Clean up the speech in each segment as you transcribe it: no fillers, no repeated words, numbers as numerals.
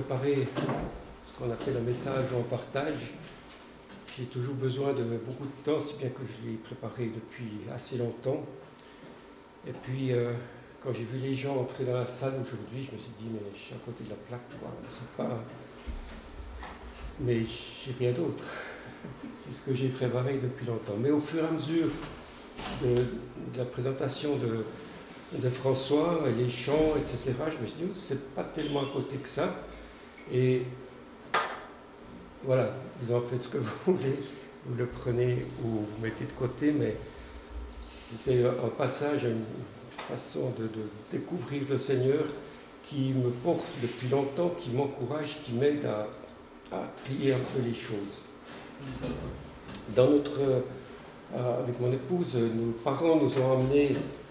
préparer ce qu'on appelle un message en partage, j'ai toujours besoin de beaucoup de temps, si bien que je l'ai préparé depuis assez longtemps. Et puis, quand j'ai vu les gens entrer dans la salle aujourd'hui, je me suis dit, mais je suis à côté de la plaque, quoi. C'est pas... Mais j'ai rien d'autre. C'est ce que j'ai préparé depuis longtemps. Mais au fur et à mesure de la présentation de François, et les chants, etc., je me suis dit, oh, c'est pas tellement à côté que ça. Et voilà, vous en faites ce que vous voulez, vous le prenez ou vous mettez de côté, mais c'est un passage, une façon de découvrir le Seigneur qui me porte depuis longtemps, qui m'encourage, qui m'aide à trier un peu les choses. Dans avec mon épouse, nos parents nous ont amenés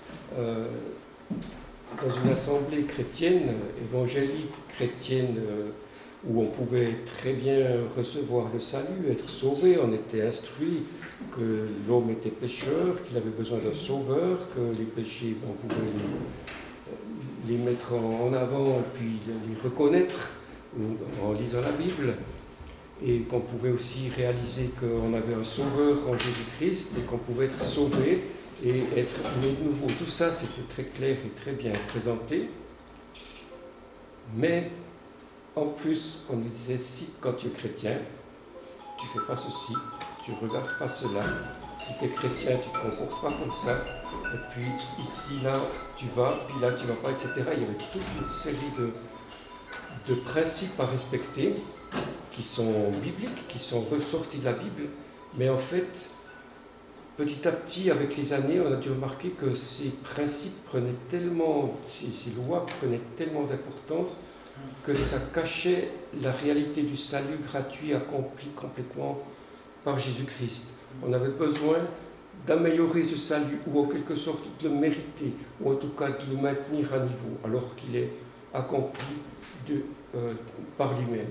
dans une assemblée chrétienne, évangélique chrétienne, où on pouvait très bien recevoir le salut, être sauvé. On était instruit que l'homme était pécheur, qu'il avait besoin d'un sauveur, que les péchés, on pouvait les mettre en avant et puis les reconnaître en lisant la Bible, et qu'on pouvait aussi réaliser qu'on avait un sauveur en Jésus-Christ et qu'on pouvait être sauvé et être né de nouveau. Tout ça, c'était très clair et très bien présenté. Mais en plus, on nous disait, si quand tu es chrétien, tu ne fais pas ceci, tu ne regardes pas cela. Si tu es chrétien, tu ne te comportes pas comme ça. Et puis ici, là, tu vas, puis là, tu ne vas pas, etc. Il y avait toute une série de principes à respecter qui sont bibliques, qui sont ressortis de la Bible. Mais en fait, petit à petit, avec les années, on a dû remarquer que ces principes prenaient tellement, ces lois prenaient tellement d'importance que ça cachait la réalité du salut gratuit accompli complètement par Jésus-Christ. On avait besoin d'améliorer ce salut, ou en quelque sorte de le mériter, ou en tout cas de le maintenir à niveau, alors qu'il est accompli par lui-même.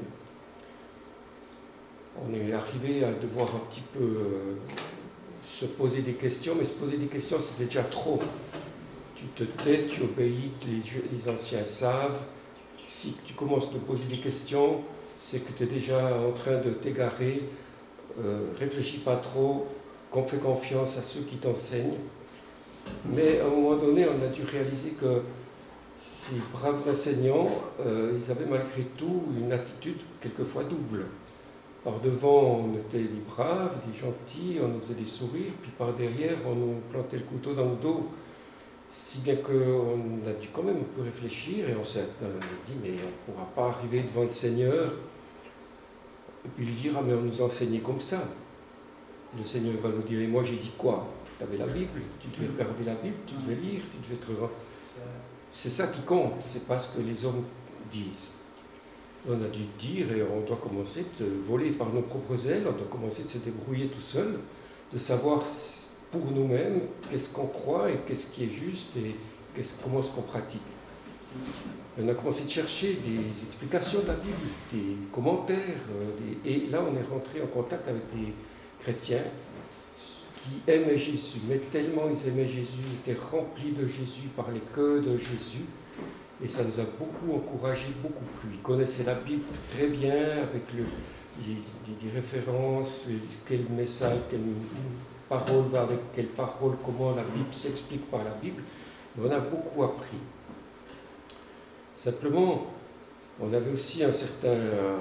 On est arrivé à devoir un petit peu se poser des questions, mais se poser des questions, c'était déjà trop. Tu te tais, tu obéis, les anciens savent. Si tu commences à te poser des questions, c'est que tu es déjà en train de t'égarer. Réfléchis pas trop, qu'on fait confiance à ceux qui t'enseignent. Mais à un moment donné, on a dû réaliser que ces braves enseignants, ils avaient malgré tout une attitude quelquefois double. Par devant, on était des braves, des gentils, on nous faisait des sourires, puis par derrière, on nous plantait le couteau dans le dos. Si bien qu'on a dû quand même un peu réfléchir, et on s'est dit, mais on ne pourra pas arriver devant le Seigneur et puis lui dire, ah mais on nous enseignait comme ça. Le Seigneur va nous dire, et moi j'ai dit quoi? Tu avais la Bible, tu devais regarder la Bible, tu devais lire, tu devais te... C'est ça qui compte, c'est pas ce que les hommes disent. On a dû dire, et on doit commencer de voler par nos propres ailes, on doit commencer de se débrouiller tout seul, de savoir pour nous-mêmes qu'est-ce qu'on croit et qu'est-ce qui est juste et comment est-ce qu'on pratique. On a commencé de chercher des explications de la Bible, des commentaires, et là on est rentré en contact avec des chrétiens qui aimaient Jésus, mais tellement ils aimaient Jésus, ils étaient remplis de Jésus, parlaient que de Jésus. Et ça nous a beaucoup encouragés, beaucoup plu. Ils connaissaient la Bible très bien, avec des références, quel message, quelle parole va avec quelle parole, comment la Bible s'explique par la Bible. Mais on a beaucoup appris. Simplement, on avait aussi un certain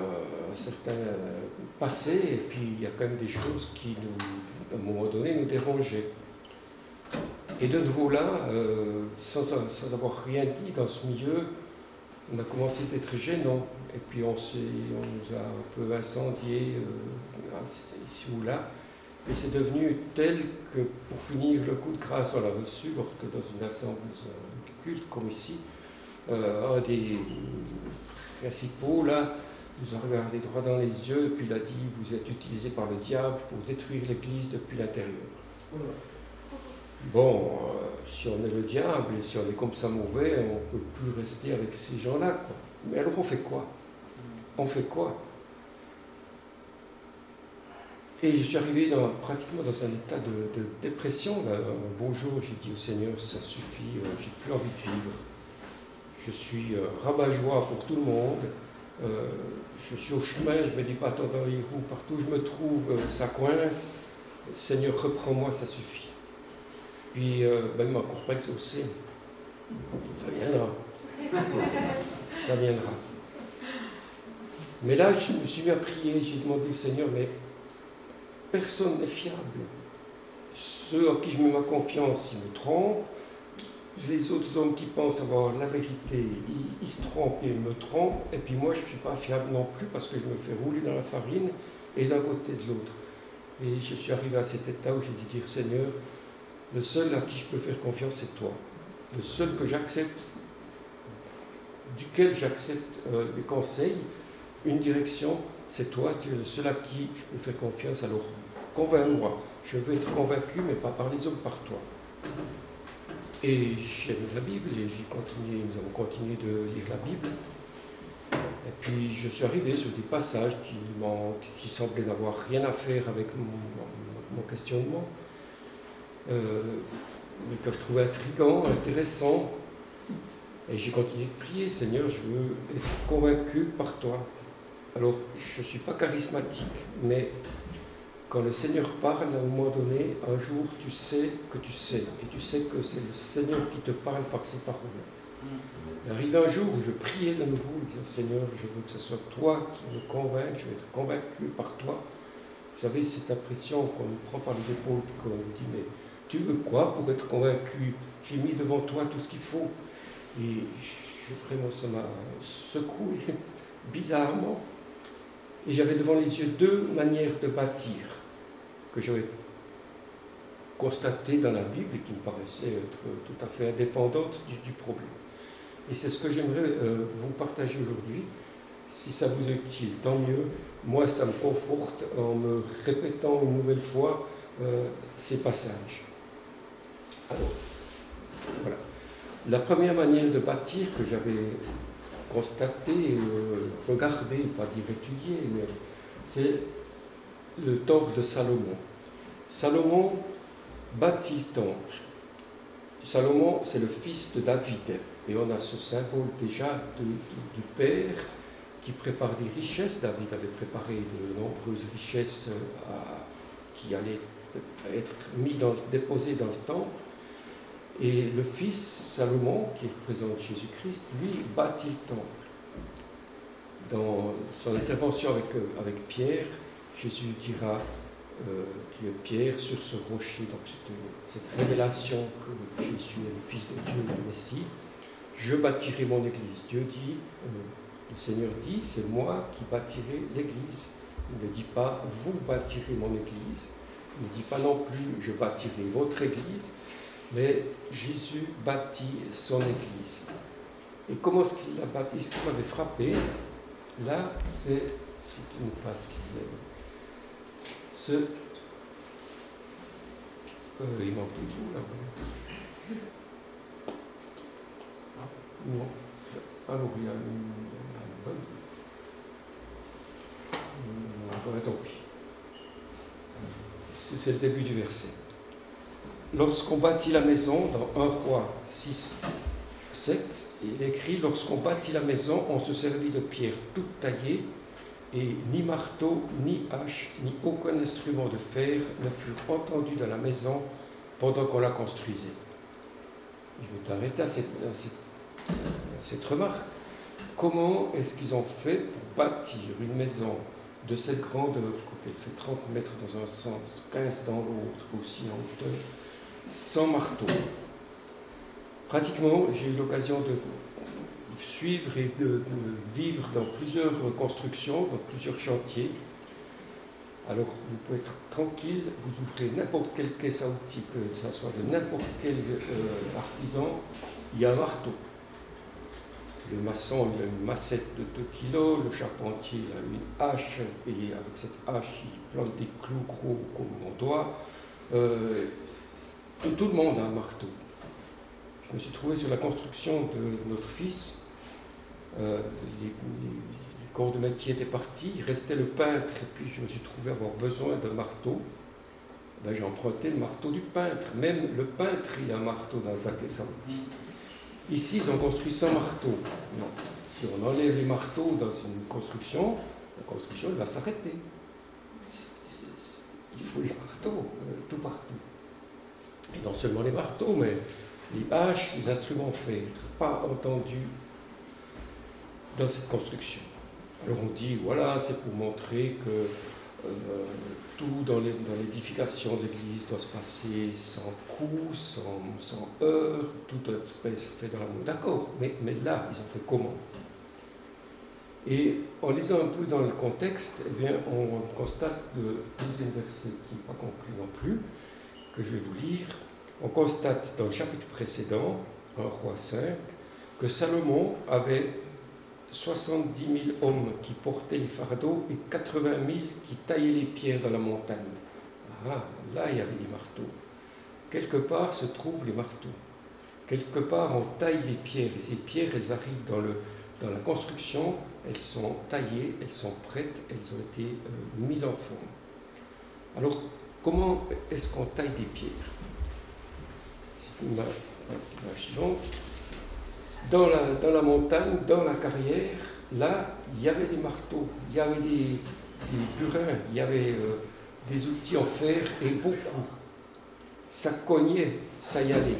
passé, et puis il y a quand même des choses qui, à un moment donné, nous dérangeaient. Et de nouveau là, sans avoir rien dit dans ce milieu, on a commencé d'être gênant. Et puis on nous a un peu incendié ici ou là. Et c'est devenu tel que pour finir le coup de grâce, on l'a reçu lorsque dans une assemblée de culte comme ici, un des principaux là nous a regardé droit dans les yeux et puis il a dit, vous êtes utilisé par le diable pour détruire l'Église depuis l'intérieur. Bon, si on est le diable et si on est comme ça mauvais, on ne peut plus rester avec ces gens-là, quoi. Mais alors on fait quoi? On fait quoi? Et je suis arrivé pratiquement dans un état de dépression. Là. Un beau jour, j'ai dit au Seigneur, ça suffit, j'ai plus envie de vivre. Je suis rabat-joie pour tout le monde. je suis au chemin, je me dis pas tant dans les roues, partout où je me trouve, ça coince. Seigneur, reprends-moi, ça suffit. Puis, il ne m'a encore pas exaucé. Ça viendra. Ça viendra. Mais là, je me suis mis à prier, j'ai demandé au Seigneur, mais personne n'est fiable. Ceux en qui je mets ma confiance, ils me trompent. Les autres hommes qui pensent avoir la vérité, ils se trompent et me trompent. Et puis moi, je ne suis pas fiable non plus parce que je me fais rouler dans la farine et d'un côté de l'autre. Et je suis arrivé à cet état où j'ai dû dire, Seigneur, le seul à qui je peux faire confiance, c'est toi. Le seul que j'accepte, duquel j'accepte des conseils, une direction, c'est toi. Tu es le seul à qui je peux faire confiance. Alors, convainc-moi. Je veux être convaincu, mais pas par les hommes, par toi. Et j'ai lu la Bible et nous avons continué de lire la Bible. Et puis je suis arrivé sur des passages qui semblaient n'avoir rien à faire avec mon questionnement, mais que je trouvais intrigants, intéressants. Et j'ai continué de prier, Seigneur, je veux être convaincu par toi. Alors, je ne suis pas charismatique, mais quand le Seigneur parle, à un moment donné, un jour, tu sais que tu sais. Et tu sais que c'est le Seigneur qui te parle par ses paroles. Il arrive un jour où je priais de nouveau, disant, Seigneur, je veux que ce soit toi qui me convainque, je veux être convaincu par toi. Vous savez, cette impression qu'on nous prend par les épaules, puis qu'on nous dit, mais tu veux quoi pour être convaincu? J'ai mis devant toi tout ce qu'il faut. Et vraiment, ça m'a secoué, bizarrement. Et j'avais devant les yeux deux manières de bâtir que j'avais constatées dans la Bible et qui me paraissaient être tout à fait indépendantes du problème. Et c'est ce que j'aimerais vous partager aujourd'hui. Si ça vous est utile, tant mieux. Moi, ça me conforte en me répétant une nouvelle fois ces passages. Alors, voilà. La première manière de bâtir que j'avais constatée, regardée, pas dire étudiée, mais c'est le temple de Salomon. Salomon bâtit le temple. Salomon, c'est le fils de David. Et on a ce symbole déjà du père qui prépare des richesses. David avait préparé de nombreuses richesses qui allaient être déposées dans le temple. Et le fils Salomon, qui représente Jésus-Christ, lui bâtit le temple. Dans son intervention avec Pierre, Jésus dira tu es Pierre sur ce rocher. Donc cette révélation que Jésus est le Fils de Dieu, le Messie. Je bâtirai mon Église. Dieu dit, le Seigneur dit, c'est moi qui bâtirai l'Église. Il ne dit pas vous bâtirez mon Église. Il ne dit pas non plus je bâtirai votre Église. Mais Jésus bâtit son Église. Et comment est-ce qu'il l'a bâti? Ce qui m'avait frappé, là, c'est une passe qui est. Il manque de tout là. Non. Alors, il y a une bonne. Tant pis. C'est le début du verset. Lorsqu'on bâtit la maison, dans 1 Roi 6, 7, il écrit « Lorsqu'on bâtit la maison, on se servit de pierres toutes taillées, et ni marteau, ni hache, ni aucun instrument de fer ne furent entendus dans la maison pendant qu'on la construisait. » Je vais t'arrêter à cette remarque. Comment est-ce qu'ils ont fait pour bâtir une maison de cette grandeur? Je crois qu'elle fait 30 mètres dans un sens, 15 dans l'autre, aussi en hauteur, sans marteau. Pratiquement, j'ai eu l'occasion de suivre et de vivre dans plusieurs constructions, dans plusieurs chantiers. Alors, vous pouvez être tranquille, vous ouvrez n'importe quelle caisse à outils, que ce soit de n'importe quel artisan, il y a un marteau. Le maçon, il a une massette de 2 kilos, le charpentier, il a une hache, et avec cette hache, il plante des clous gros comme on doit. Tout le monde a un marteau. Je me suis trouvé sur la construction de notre fils. Les corps de métier étaient partis, il restait le peintre, et puis je me suis trouvé avoir besoin d'un marteau. Ben, j'ai emprunté le marteau du peintre. Même le peintre, il a un marteau dans sa caisse à outils. Ici, ils ont construit sans marteau. Non. Si on enlève les marteaux dans une construction, la construction elle va s'arrêter. Il faut les marteaux tout partout. Et non seulement les marteaux, mais les haches, les instruments fer, pas entendus dans cette construction. Alors on dit, voilà, c'est pour montrer que tout dans l'édification de l'Église doit se passer sans coups, sans heurts, tout doit être fait dans l'amour. D'accord, mais là, ils ont fait comment? Et en lisant un peu dans le contexte, eh bien, on constate le deuxième verset qui n'est pas conclu non plus, que je vais vous lire. On constate dans le chapitre précédent, en Roi 5, que Salomon avait 70 000 hommes qui portaient les fardeaux et 80 000 qui taillaient les pierres dans la montagne. Ah, là, il y avait des marteaux. Quelque part se trouvent les marteaux. Quelque part, on taille les pierres. Et ces pierres, elles arrivent dans la construction, elles sont taillées, elles sont prêtes, elles ont été mises en forme. Alors, comment est-ce qu'on taille des pierres? C'est une image suivante. Dans la montagne, dans la carrière, là, il y avait des marteaux, il y avait des burins, il y avait des outils en fer et beaucoup. Ça cognait, ça y allait.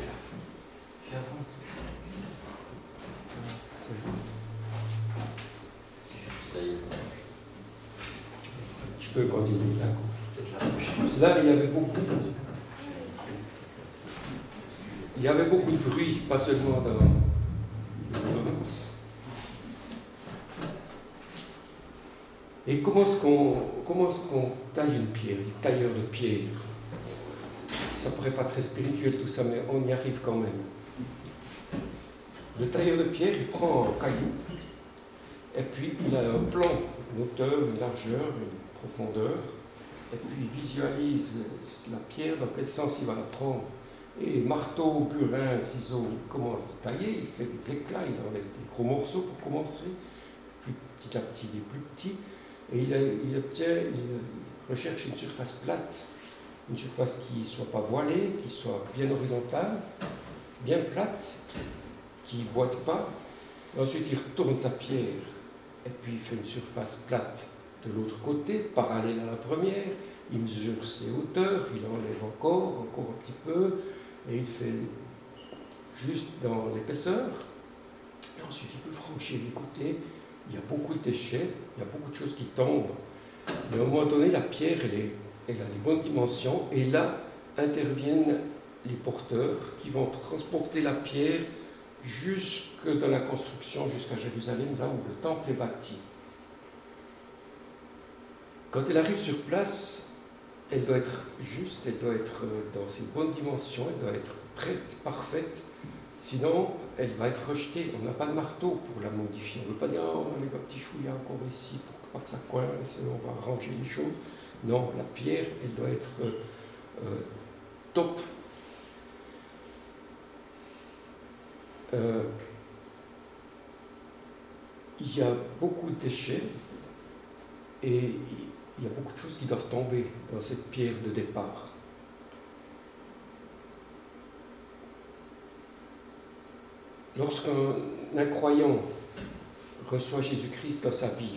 Je peux continuer là. Là, il y avait beaucoup. Il y avait beaucoup de bruit, pas seulement dans les résonances. Et comment est-ce qu'on taille une pierre, les tailleurs de pierre? Ça ne paraît pas très spirituel tout ça, mais on y arrive quand même. Le tailleur de pierre, il prend un caillou, et puis il a un plan, une hauteur, une largeur, une profondeur, et puis il visualise la pierre, dans quel sens il va la prendre. Et marteau, burin, ciseaux, il commence à tailler, il fait des éclats, il enlève des gros morceaux pour commencer, puis petit à petit des plus petits, et il recherche une surface plate, une surface qui ne soit pas voilée, qui soit bien horizontale, bien plate, qui ne boite pas. Et ensuite, il retourne sa pierre, et puis il fait une surface plate de l'autre côté, parallèle à la première, il mesure ses hauteurs, il enlève encore un petit peu, et il fait juste dans l'épaisseur. Et ensuite, il peut franchir les côtés. Il y a beaucoup de déchets, il y a beaucoup de choses qui tombent. Mais à un moment donné, la pierre, elle a les bonnes dimensions. Et là, interviennent les porteurs qui vont transporter la pierre jusque dans la construction, jusqu'à Jérusalem, là où le temple est bâti. Quand elle arrive sur place, elle doit être juste, elle doit être dans ses bonnes dimensions, elle doit être prête, parfaite. Sinon, elle va être rejetée. On n'a pas de marteau pour la modifier. On ne veut pas dire, oh, on enlève un petit chouïa encore ici pour pas que ça coince, on va arranger les choses. Non, la pierre, elle doit être top. Il y a beaucoup de déchets et il y a beaucoup de choses qui doivent tomber dans cette pierre de départ. Lorsqu'un incroyant reçoit Jésus-Christ dans sa vie,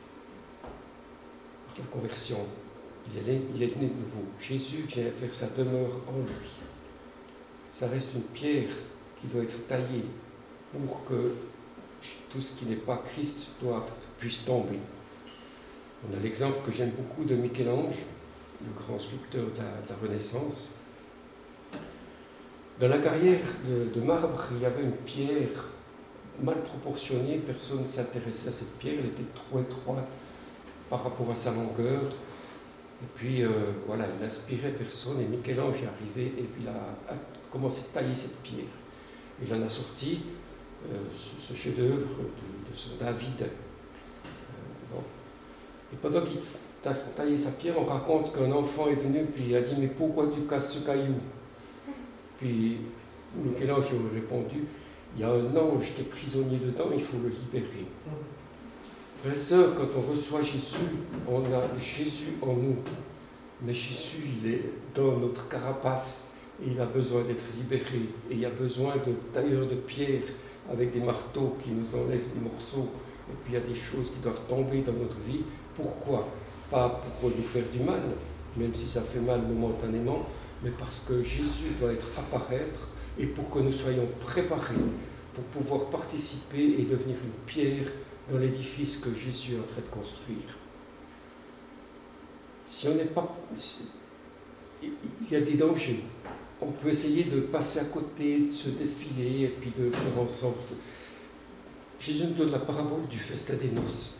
par la conversion, il est né de nouveau. Jésus vient faire sa demeure en lui. Ça reste une pierre qui doit être taillée pour que tout ce qui n'est pas Christ puisse tomber. On a l'exemple que j'aime beaucoup de Michel-Ange, le grand sculpteur de la Renaissance. Dans la carrière de marbre, il y avait une pierre mal proportionnée, personne ne s'intéressait à cette pierre, elle était trop étroite par rapport à sa longueur. Et puis voilà, il n'inspirait personne et Michel-Ange est arrivé et puis il a commencé à tailler cette pierre. Il en a sorti ce chef-d'œuvre de son David. Bon. Et pendant qu'il taillait sa pierre, on raconte qu'un enfant est venu puis il a dit « Mais pourquoi tu casses ce caillou ?» Puis Michel-Ange lui a répondu « Il y a un ange qui est prisonnier dedans, il faut le libérer. » Frères et sœurs, quand on reçoit Jésus, on a Jésus en nous. Mais Jésus, il est dans notre carapace. et il a besoin d'être libéré, et il y a besoin de tailleurs de pierre avec des marteaux qui nous enlèvent des morceaux, et puis il y a des choses qui doivent tomber dans notre vie. Pourquoi? Pas pour nous faire du mal, même si ça fait mal momentanément, mais parce que Jésus doit apparaître, et pour que nous soyons préparés pour pouvoir participer et devenir une pierre dans l'édifice que Jésus est en train de construire. Si on n'est pas... Il y a des dangers. On peut essayer de passer à côté, de se défiler, et puis de faire en sorte... Jésus nous donne la parabole du festin des noces.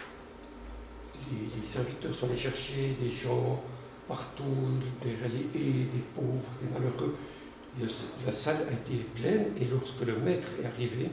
Les serviteurs sont allés chercher des gens partout, derrière les haies, des pauvres, des malheureux. La salle a été pleine, et lorsque le maître est arrivé,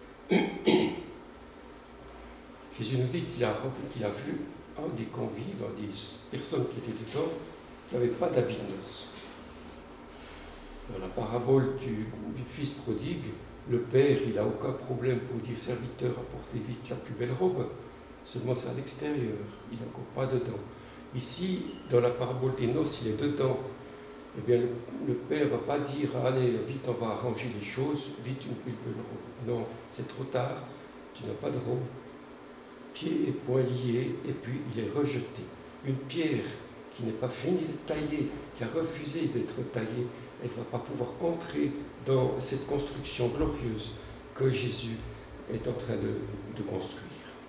Jésus nous dit qu'il a vu un des convives, des personnes qui étaient dedans, qui n'avaient pas d'habits de noces. Dans la parabole du fils prodigue, le père, il n'a aucun problème pour dire serviteur, apportez vite la plus belle robe, seulement c'est à l'extérieur, il n'est encore pas dedans. Ici, dans la parabole des noces, il est dedans. Eh bien, le père ne va pas dire allez, vite, on va arranger les choses, vite une plus belle robe. Non, c'est trop tard, tu n'as pas de robe. Pieds et poings liés, et puis il est rejeté. Une pierre qui n'est pas finie de tailler, qui a refusé d'être taillée, elle ne va pas pouvoir entrer dans cette construction glorieuse que Jésus est en train de construire.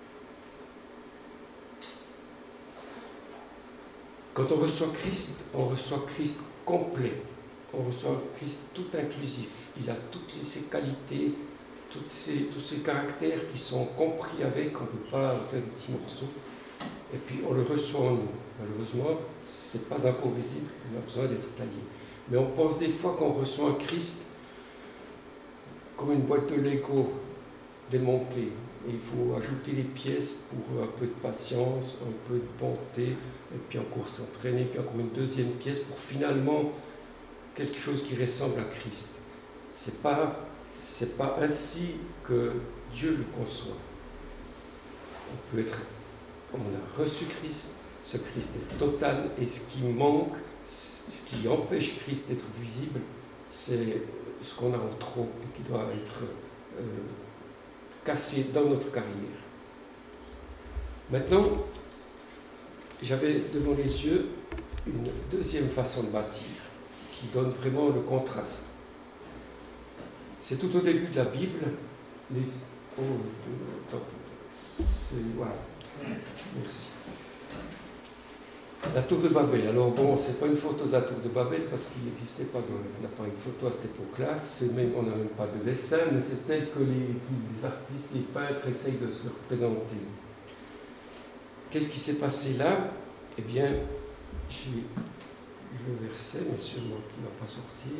Quand on reçoit Christ complet, on reçoit un Christ tout inclusif. Il a toutes ces qualités, tous ces caractères qui sont compris avec, on ne peut pas faire des petits morceaux. Et puis on le reçoit en nous. Malheureusement, ce n'est pas encore visible, il a besoin d'être taillé. Mais on pense des fois qu'on reçoit un Christ comme une boîte de Lego démontée. Et il faut ajouter des pièces pour un peu de patience, un peu de bonté, et puis encore s'entraîner, puis encore une deuxième pièce pour finalement quelque chose qui ressemble à Christ. C'est pas ainsi que Dieu le conçoit. On a reçu Christ, ce Christ est total, et ce qui manque, ce qui empêche Christ d'être visible, c'est ce qu'on a en trop et qui doit être cassé dans notre carrière. Maintenant, j'avais devant les yeux une deuxième façon de bâtir qui donne vraiment le contraste. C'est tout au début de la Bible. Voilà. Merci. La tour de Babel. Alors bon, c'est pas une photo de la tour de Babel parce qu'il n'existait pas, on n'a pas une photo à cette époque-là, on n'a même pas de dessin, mais c'est tel que les artistes, les peintres essayent de se le représenter. Qu'est-ce qui s'est passé là? Eh bien, j'ai le verset, mais sûrement qui ne va pas sortir.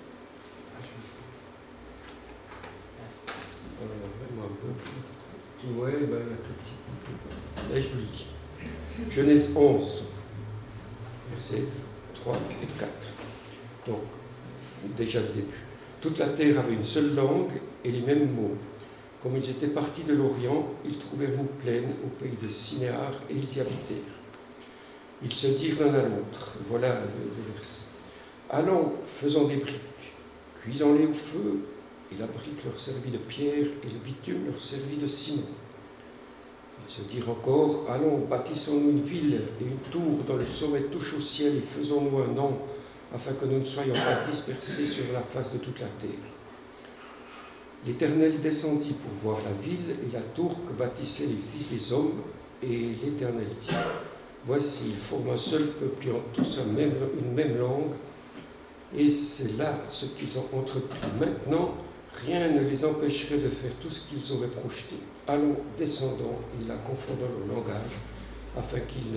Ouais, ben, il y a tout petit. Là, je vous lis. Genèse 11, versets 3 et 4. Donc, déjà le début. Toute la terre avait une seule langue et les mêmes mots. Comme ils étaient partis de l'Orient, ils trouvèrent une plaine au pays de Sinéar et ils y habitèrent. Ils se dirent l'un à l'autre. Voilà le verset. Allons, faisons des briques, cuisons-les au feu. Et la brique leur servit de pierre et le bitume leur servit de ciment. Ils se dirent encore, allons, bâtissons-nous une ville et une tour dont le sommet touche au ciel et faisons-nous un nom, afin que nous ne soyons pas dispersés sur la face de toute la terre. L'Éternel descendit pour voir la ville et la tour que bâtissaient les fils des hommes, et l'Éternel dit, voici, ils forment un seul peuple et ont tous une même langue, et c'est là ce qu'ils ont entrepris. Maintenant, rien ne les empêcherait de faire tout ce qu'ils auraient projeté. Allons, descendons et la confondons leur langage, afin qu'ils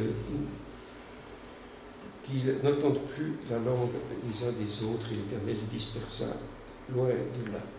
n'entendent plus la langue les uns des autres, et l'Éternel les dispersa loin de là.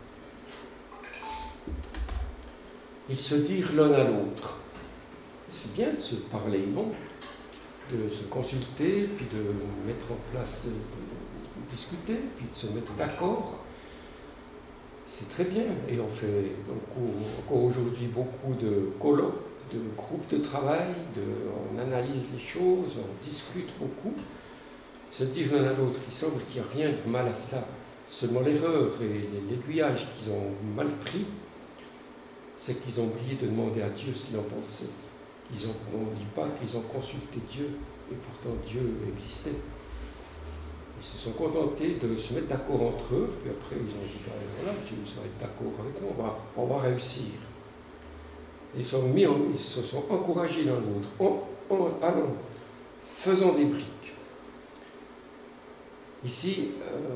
Ils se dirent l'un à l'autre. C'est bien de se parler, non? De se consulter, puis de mettre en place, de discuter, puis de se mettre d'accord. C'est très bien. Et on fait encore aujourd'hui beaucoup de colloques, de groupes de travail, on analyse les choses, on discute beaucoup. se dire l'un à l'autre, il semble qu'il n'y a rien de mal à ça, seulement l'erreur et l'aiguillage qu'ils ont mal pris, c'est qu'ils ont oublié de demander à Dieu ce qu'il en pensait. On ne dit pas qu'ils ont consulté Dieu, et pourtant Dieu existait. Ils se sont contentés de se mettre d'accord entre eux, puis après ils ont dit, voilà, Dieu va être d'accord avec nous, on va réussir. Ils se sont encouragés l'un l'autre, allons, faisons des briques. Ici,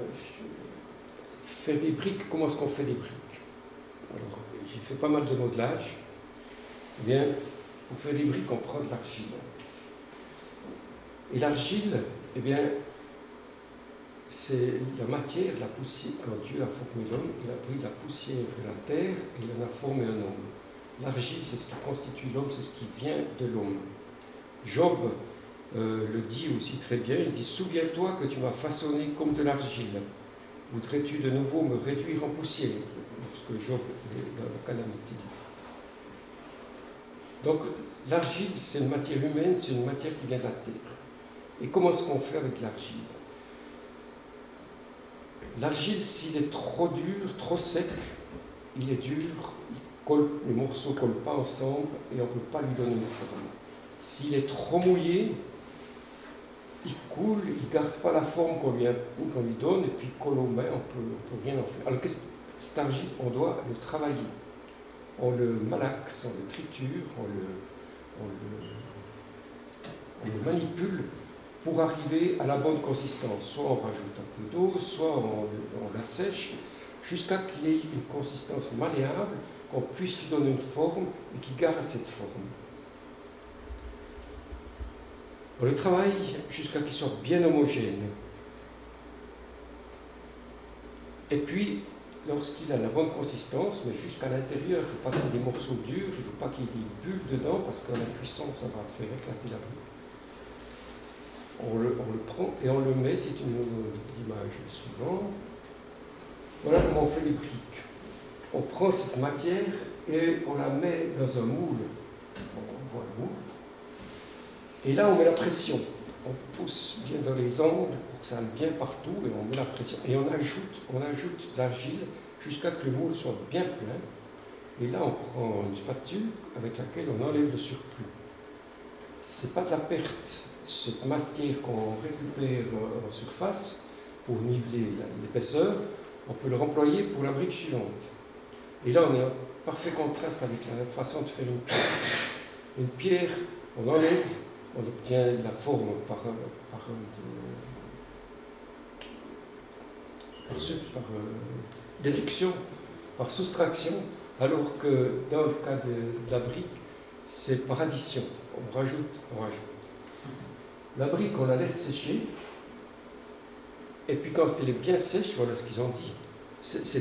faire des briques, comment est-ce qu'on fait des briques? Alors, j'ai fait pas mal de modelage. Eh bien, pour faire des briques, on prend de l'argile. Et l'argile, eh bien, c'est la matière, la poussière. Quand Dieu a formé l'homme, il a pris la poussière de la terre et il en a formé un homme. L'argile, c'est ce qui constitue l'homme, c'est ce qui vient de l'homme. Job le dit aussi très bien, il dit « Souviens-toi que tu m'as façonné comme de l'argile. Voudrais-tu de nouveau me réduire en poussière ?» Lorsque Job est dans la calamité. Donc, l'argile, c'est une matière humaine, c'est une matière qui vient de la terre. Et comment est-ce qu'on fait avec l'argile? L'argile, s'il est trop dur, trop sec, il est dur, les morceaux ne collent pas ensemble et on ne peut pas lui donner une forme. S'il est trop mouillé, il coule, il ne garde pas la forme qu'on lui donne, et puis colle aux mains, on ne peut rien en faire. Alors, cet argile, on doit le travailler. On le malaxe, on le triture, on le manipule pour arriver à la bonne consistance. Soit on rajoute un peu d'eau, soit on la sèche, jusqu'à qu'il ait une consistance malléable, qu'on puisse lui donner une forme et qu'il garde cette forme. On le travaille jusqu'à qu'il soit bien homogène. Et puis, lorsqu'il a la bonne consistance, mais jusqu'à l'intérieur, il ne faut pas qu'il y ait des morceaux durs, il ne faut pas qu'il y ait des bulles dedans, parce qu'à la cuisson, ça va faire éclater la brique. On le prend et on le met, c'est une image suivante. Voilà comment on fait les briques. On prend cette matière et on la met dans un moule. On voit le moule. Et là, on met la pression. On pousse bien dans les angles pour que ça aille bien partout et on met la pression. Et on ajoute de l'argile jusqu'à ce que le moule soit bien plein. Et là, on prend une spatule avec laquelle on enlève le surplus. Ce n'est pas de la perte. Cette matière qu'on récupère en surface pour niveler l'épaisseur, on peut le remployer pour la brique suivante. Et là, on est en parfait contraste avec la façon de faire une pierre. Une pierre, on enlève, on obtient la forme par déduction, par soustraction, alors que dans le cas de la brique, c'est par addition. On rajoute. La brique, on la laisse sécher, et puis quand elle est bien sèche, voilà ce qu'ils ont dit. C'est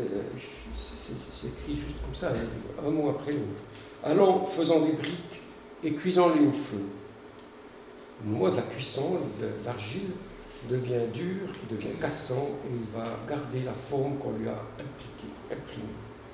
écrit juste comme ça, un mot après l'autre. Allons, faisons des briques et cuisons-les au feu. Au moment de la cuisson, l'argile devient dure, il devient cassant, et il va garder la forme qu'on lui a imprimée.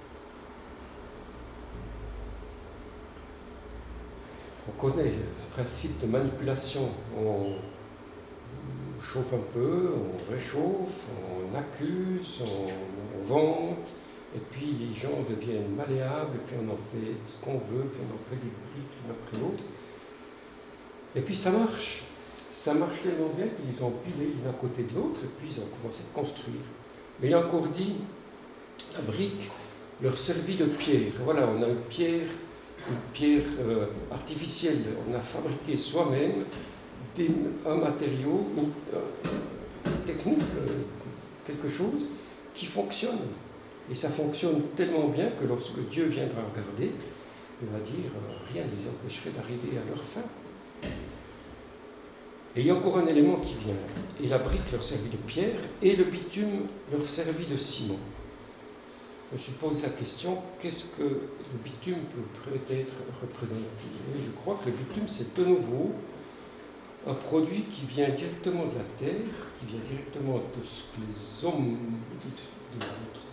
On connaît le principe de manipulation. On chauffe un peu, on réchauffe, on accuse, on vente, et puis les gens deviennent malléables, et puis on en fait ce qu'on veut, puis on en fait des briques l'une après l'autre. Et puis ça marche tellement bien qu'ils ont pilé l'une à côté de l'autre, et puis ils ont commencé à construire. Mais il a encore dit, la brique leur servit de pierre. Voilà, on a une pierre artificielle. On a fabriqué soi-même un matériau, une technique, quelque chose qui fonctionne. Et ça fonctionne tellement bien que lorsque Dieu viendra regarder, il va dire rien ne les empêcherait d'arriver à leur fin. Et il y a encore un élément qui vient. Et la brique leur servit de pierre et le bitume leur servit de ciment. Je me suis posé la question, qu'est-ce que le bitume peut être représenté? Et je crois que le bitume, c'est de nouveau un produit qui vient directement de la terre, qui vient directement de ce que les hommes, de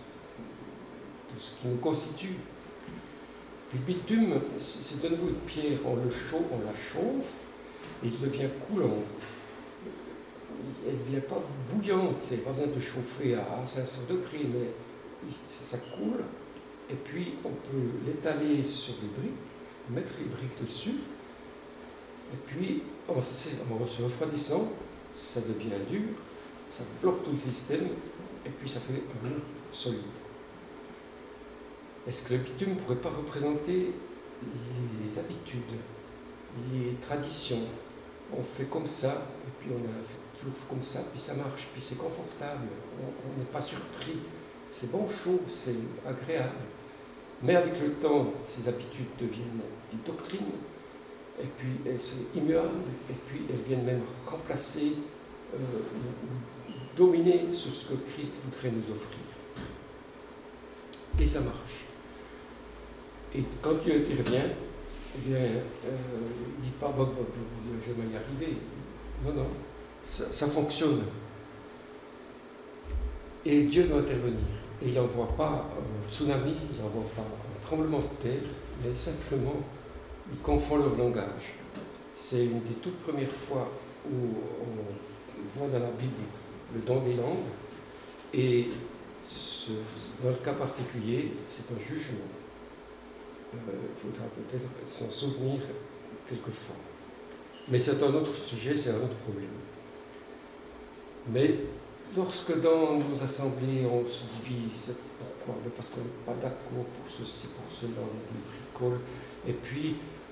ce qui nous constitue. Le bitume, c'est de nouveau une pierre, on la chauffe et il devient coulante. elle ne vient pas bouillante, c'est pas besoin de chauffer à 500 degrés, mais ça coule, et puis on peut l'étaler sur les briques, mettre les briques dessus, et puis en se refroidissant, ça devient dur, ça bloque tout le système, et puis ça fait un mur solide. Est-ce que le bitume ne pourrait pas représenter les habitudes, les traditions? On fait comme ça, et puis on a fait toujours comme ça, puis ça marche, puis c'est confortable, on n'est pas surpris, c'est bon chaud, c'est agréable. Mais avec le temps, ces habitudes deviennent des doctrines, et puis elles sont immuables, et puis elles viennent même remplacer, dominer sur ce que Christ voudrait nous offrir. Et ça marche. Et quand Dieu intervient, eh bien, il ne dit pas, je vais y arriver. Non, non, ça fonctionne. Et Dieu doit intervenir. Et il n'envoie pas un tsunami, il n'envoie pas un tremblement de terre, mais simplement, il confond leur langage. C'est une des toutes premières fois où on voit dans la Bible le don des langues, et dans le cas particulier, c'est un jugement. Il faudra peut-être s'en souvenir quelquefois. Mais c'est un autre sujet, c'est un autre problème. Mais lorsque dans nos assemblées on se divise, pourquoi? Parce qu'on n'est pas d'accord pour ceci, pour cela, on bricole, et puis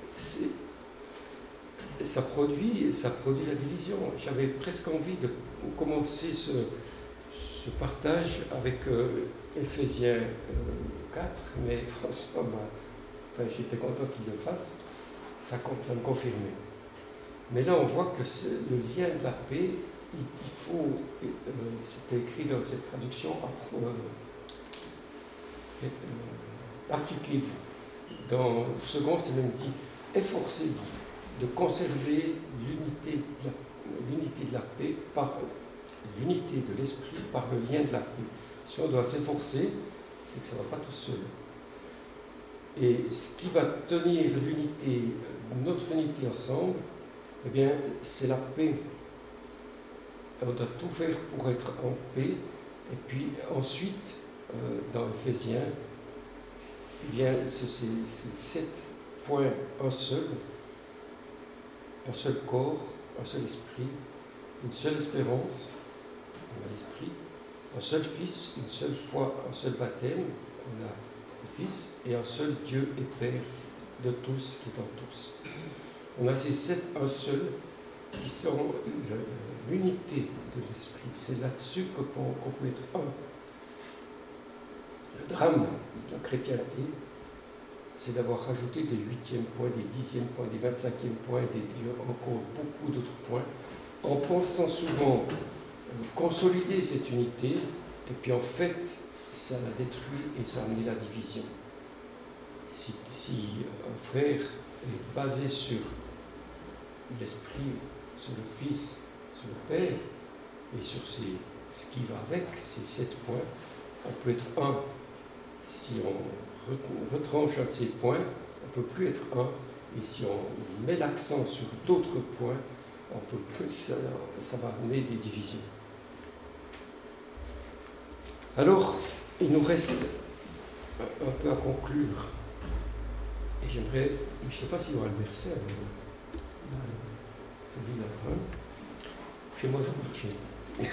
ça produit la division. J'avais presque envie de commencer ce partage avec Éphésiens 4, mais franchement, j'étais content qu'il le fasse, ça me confirmait. Mais là, on voit que le lien de la paix, il faut, c'était écrit dans cette traduction, appliquez-vous. Dans le second, c'est même dit, efforcez-vous de conserver l'unité de la paix par l'unité de l'esprit par le lien de la paix. Si on doit s'efforcer, c'est que ça ne va pas tout seul. Et ce qui va tenir notre unité ensemble, eh bien, c'est la paix. On doit tout faire pour être en paix. Et puis ensuite, dans Éphésiens, eh bien, c'est 7 points, un seul corps, un seul esprit, une seule espérance, on a l'esprit, un seul Fils, une seule foi, un seul baptême, on a le Fils, et un seul Dieu et Père de tous, qui est en tous. On a ces 7 un seul qui sont l'unité de l'esprit. C'est là-dessus qu'on peut être un. Le drame de la chrétienté, c'est d'avoir rajouté des 8e points, des 10e points, des 25e points, encore beaucoup d'autres points, en pensant souvent consolider cette unité, et puis en fait, ça la détruit et ça a amené la division. Si un frère est basé sur l'Esprit, sur le Fils, sur le Père, et sur ce qui va avec, ces 7 points, on peut être un. Si on retranche un de ces points, on ne peut plus être un. Et si on met l'accent sur d'autres points, on peut plus, ça va amener des divisions. Alors, il nous reste un peu à conclure. Et j'aimerais, je ne sais pas s'il y aura le verset, chez moi ça marche.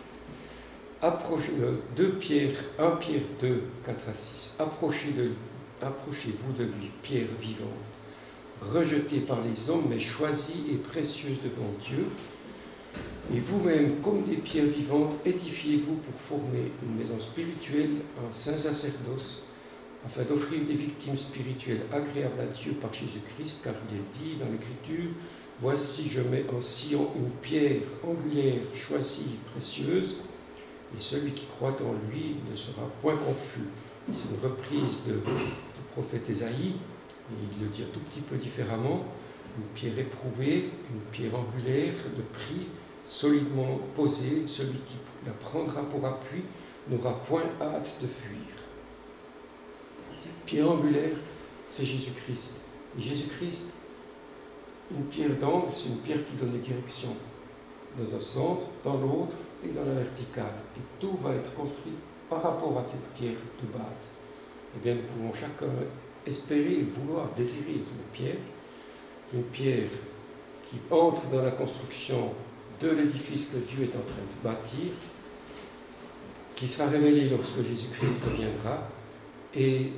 1 Pierre 2, 4 à 6. Approchez-vous de lui, pierre vivante, rejetée par les hommes, mais choisie et précieuse devant Dieu. Et vous-même, comme des pierres vivantes, édifiez-vous pour former une maison spirituelle, un saint sacerdoce, afin d'offrir des victimes spirituelles agréables à Dieu par Jésus-Christ, car il est dit dans l'Écriture, « Voici, je mets en Sion une pierre angulaire, choisie, précieuse, et celui qui croit en lui ne sera point confus. » C'est une reprise du prophète Ésaïe, il le dit un tout petit peu différemment, une pierre éprouvée, une pierre angulaire de prix, solidement posée, celui qui la prendra pour appui n'aura point hâte de fuir. Cette pierre angulaire, c'est Jésus-Christ. Et Jésus-Christ, une pierre d'angle, c'est une pierre qui donne les directions. dans un sens, dans l'autre et dans la verticale. Et tout va être construit par rapport à cette pierre de base. Eh bien, nous pouvons chacun espérer, vouloir, désirer une pierre qui entre dans la construction de l'édifice que Dieu est en train de bâtir, qui sera révélé lorsque Jésus-Christ reviendra, et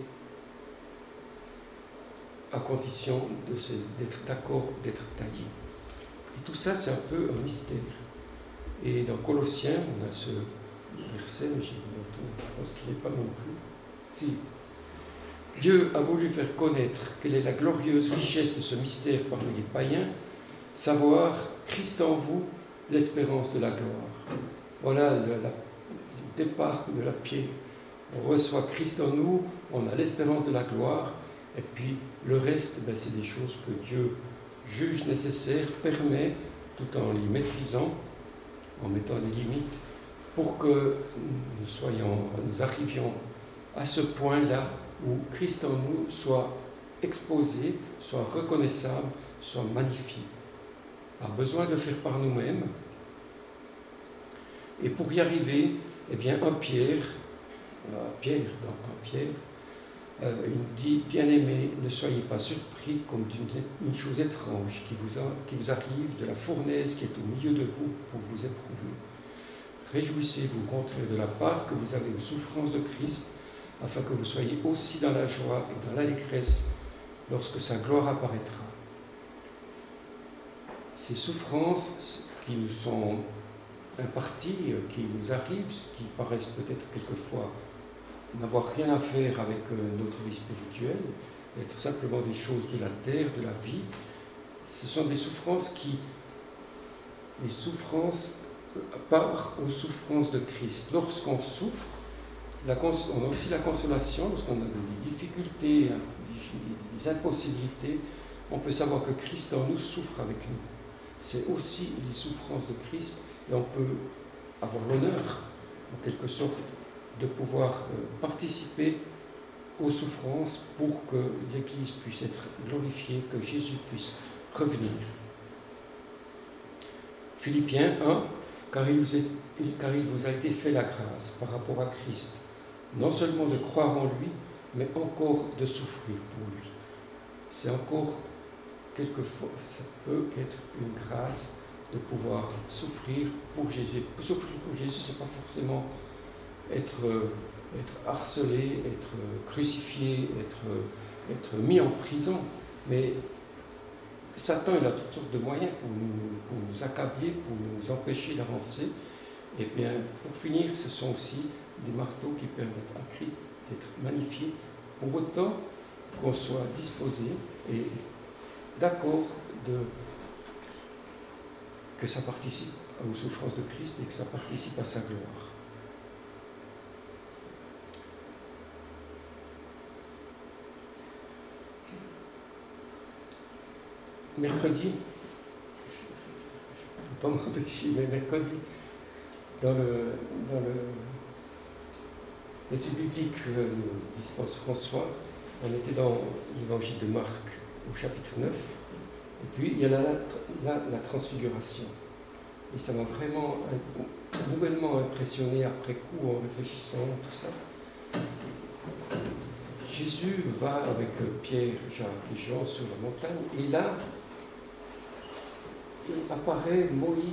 à condition d'être d'accord, d'être taillé. Et tout ça, c'est un peu un mystère. Et dans Colossiens, on a ce verset, mais je pense qu'il n'est pas non plus. Si. Dieu a voulu faire connaître quelle est la glorieuse richesse de ce mystère parmi les païens, savoir Christ en vous, l'espérance de la gloire. Voilà le départ de la pierre. On reçoit Christ en nous, on a l'espérance de la gloire, et puis le reste, c'est des choses que Dieu juge nécessaires, permet, tout en les maîtrisant, en mettant des limites, pour que nous arrivions à ce point-là où Christ en nous soit exposé, soit reconnaissable, soit magnifié. On a besoin de le faire par nous-mêmes. Et pour y arriver, eh bien, Pierre, il dit, bien-aimés, ne soyez pas surpris comme d'une chose étrange qui vous arrive de la fournaise qui est au milieu de vous pour vous éprouver. Réjouissez-vous au contraire de la part que vous avez aux souffrances de Christ, afin que vous soyez aussi dans la joie et dans l'allégresse lorsque sa gloire apparaîtra. Ces souffrances qui nous sont imparties, qui nous arrivent, qui paraissent peut-être quelquefois n'avoir rien à faire avec notre vie spirituelle, être simplement des choses de la terre, de la vie, ce sont des souffrances par aux souffrances de Christ. Lorsqu'on souffre, on a aussi la consolation, lorsqu'on a des difficultés, des impossibilités, on peut savoir que Christ en nous souffre avec nous. C'est aussi les souffrances de Christ, et on peut avoir l'honneur, en quelque sorte, de pouvoir participer aux souffrances pour que l'Église puisse être glorifiée, que Jésus puisse revenir. Philippiens 1, car il vous a été fait la grâce par rapport à Christ, non seulement de croire en lui, mais encore de souffrir pour lui. C'est encore, quelquefois, ça peut être une grâce de pouvoir souffrir pour Jésus. Souffrir pour Jésus, ce n'est pas forcément être harcelé, être crucifié, être mis en prison, mais Satan, il a toutes sortes de moyens pour nous accabler, pour nous empêcher d'avancer. Et bien, pour finir, ce sont aussi des marteaux qui permettent à Christ d'être magnifié, pour autant qu'on soit disposé et d'accord que ça participe aux souffrances de Christ et que ça participe à sa gloire. Mercredi, je ne peux pas m'empêcher, mais mercredi, dans l'étude biblique que nous dispense François, on était dans l'évangile de Marc au chapitre 9, et puis il y a la transfiguration. Et ça m'a vraiment nouvellement impressionné après coup en réfléchissant à tout ça. Jésus va avec Pierre, Jacques et Jean sur la montagne, et là, apparaît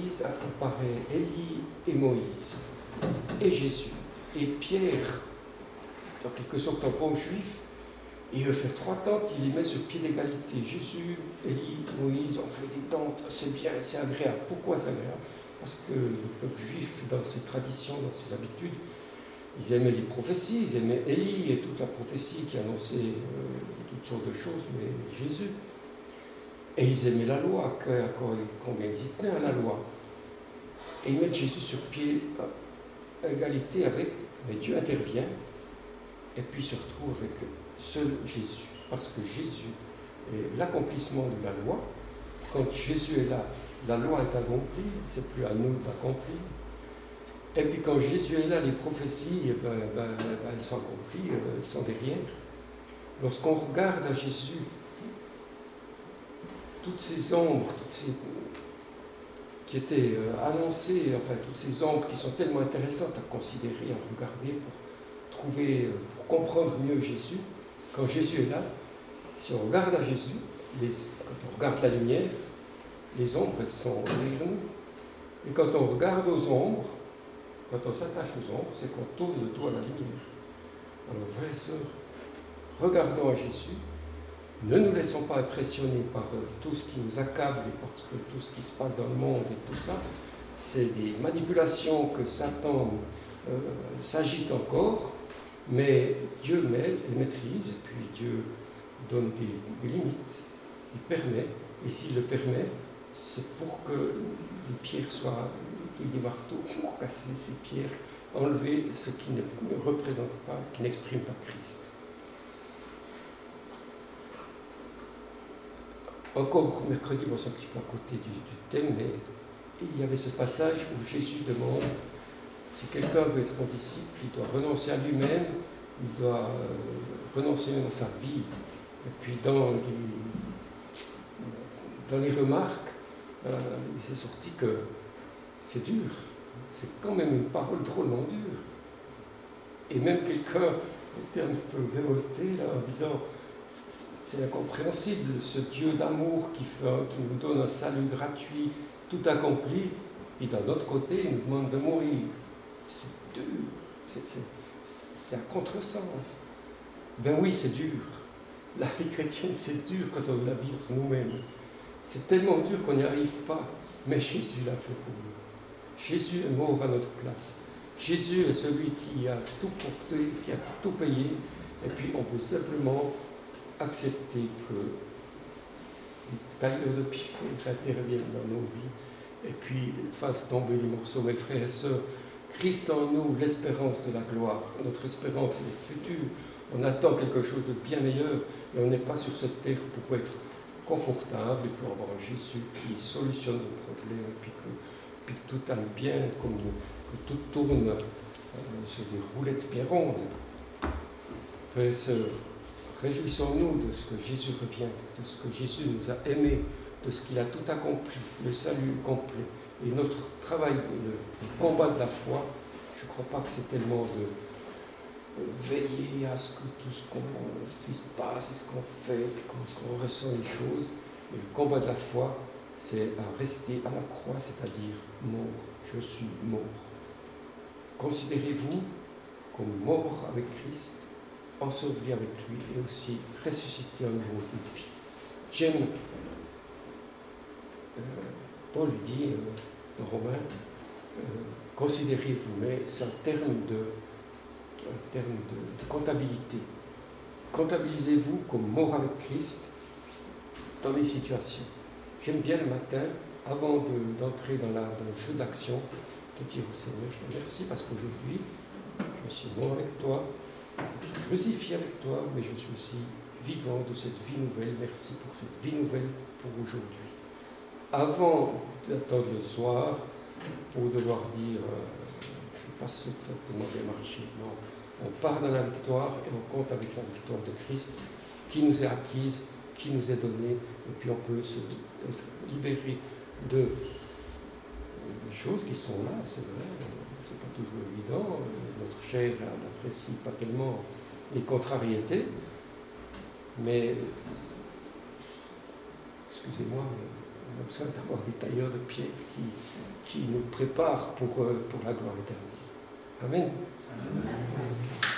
Élie et Moïse, et Jésus. Et Pierre, en quelque sorte un bon juif, il veut faire 3 tentes, il les met sur pied d'égalité. Jésus, Élie, Moïse, on fait des tentes, c'est bien, c'est agréable. Pourquoi c'est agréable? Parce que le peuple juif, dans ses traditions, dans ses habitudes, ils aimaient les prophéties, ils aimaient Élie et toute la prophétie qui annonçait toutes sortes de choses, mais Jésus. Et ils aimaient la loi, combien ils y tenaient à la loi. Et ils mettent Jésus sur pied à égalité avec, mais Dieu intervient, et puis il se retrouve avec seul Jésus, parce que Jésus est l'accomplissement de la loi. Quand Jésus est là, la loi est accomplie, c'est plus à nous d'accomplir. Et puis quand Jésus est là, les prophéties, elles sont accomplies, elles sont derrière. Lorsqu'on regarde à Jésus, toutes ces ombres, qui étaient annoncées, enfin toutes ces ombres qui sont tellement intéressantes à considérer, à regarder pour trouver, pour comprendre mieux Jésus. Quand Jésus est là, si on regarde à Jésus, quand on regarde la lumière, les ombres, elles sont derrière nous. Et quand on regarde aux ombres, quand on s'attache aux ombres, c'est qu'on tourne le dos à la lumière. Alors, frères et sœurs, regardons à Jésus, ne nous laissons pas impressionner par tout ce qui nous accable et par tout ce qui se passe dans le monde et tout ça. C'est des manipulations que Satan s'agite encore, mais Dieu maîtrise, et puis Dieu donne des limites, il permet, et s'il le permet, c'est pour que les pierres soient, qu'il y ait des marteaux pour casser ces pierres, enlever ce qui ne représente pas, qui n'exprime pas Christ. Encore mercredi, bon, c'est un petit peu à côté du thème, mais il y avait ce passage où Jésus demande si quelqu'un veut être mon disciple, il doit renoncer à lui-même, il doit renoncer même à sa vie. Et puis dans les remarques, il s'est sorti que c'est dur, c'est quand même une parole drôlement dure. Et même quelqu'un était un peu révolté là, en disant c'est incompréhensible, ce Dieu d'amour qui nous donne un salut gratuit, tout accompli, et d'un autre côté, il nous demande de mourir. C'est dur, c'est un contresens. Ben oui, c'est dur. La vie chrétienne, c'est dur quand on veut la vivre nous-mêmes. C'est tellement dur qu'on n'y arrive pas, mais Jésus l'a fait pour nous. Jésus est mort à notre place. Jésus est celui qui a tout porté, qui a tout payé, et puis on peut simplement accepter que les tailleurs de pierre interviennent dans nos vies et puis fassent tomber les morceaux. Mes frères et sœurs, Christ en nous, l'espérance de la gloire. Notre espérance est future. On attend quelque chose de bien meilleur et on n'est pas sur cette terre pour être confortable et pour avoir un Jésus qui solutionne nos problèmes et puis que tout aille bien, que tout tourne sur des roulettes bien rondes. Frères et sœurs, réjouissons-nous de ce que Jésus revient, de ce que Jésus nous a aimés, de ce qu'il a tout accompli, le salut complet. Et notre travail, le combat de la foi, je ne crois pas que c'est tellement de veiller à ce que tout ce qui se passe, ce qu'on fait, ce qu'on ressent les choses. Et le combat de la foi, c'est à rester à la croix, c'est-à-dire mort. Je suis mort. Considérez-vous comme mort avec Christ, enseveli avec lui et aussi ressuscité en nouveauté de vie. J'aime, Paul dit dans Romains, considérez-vous, mais c'est un terme de comptabilité. Comptabilisez-vous comme mort avec Christ dans les situations. J'aime bien le matin, avant d'entrer dans le feu de l'action, de dire au Seigneur, je te remercie parce qu'aujourd'hui, je suis mort avec toi, je suis crucifié avec toi, mais je suis aussi vivant de cette vie nouvelle. Merci pour cette vie nouvelle pour aujourd'hui. Avant d'attendre le soir, pour devoir dire, je ne suis pas sûr que ça a tellement bien marché. Non, on part dans la victoire et on compte avec la victoire de Christ qui nous est acquise, qui nous est donnée, et puis on peut être libéré de des choses qui sont là, c'est vrai, c'est pas toujours évident, notre chair n'apprécie pas tellement les contrariétés, mais, excusez-moi, on a besoin d'avoir des tailleurs de pierre qui nous préparent pour la gloire éternelle. Amen. Amen.